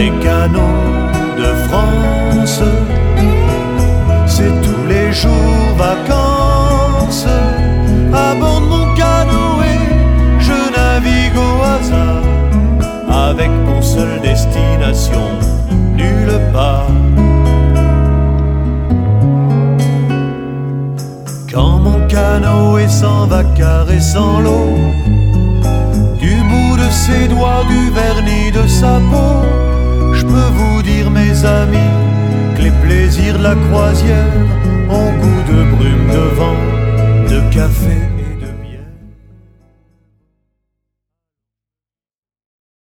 les canaux de France. C'est tous les jours vacances. À bord de mon canoë, je navigue au hasard, avec pour seule destination nulle part. Quand mon canoë s'en va caressant l'eau, du bout de ses doigts, du vernis de sa peau, je peux vous dire, mes amis, que les plaisirs de la croisière ont goût de brume, de vent, de café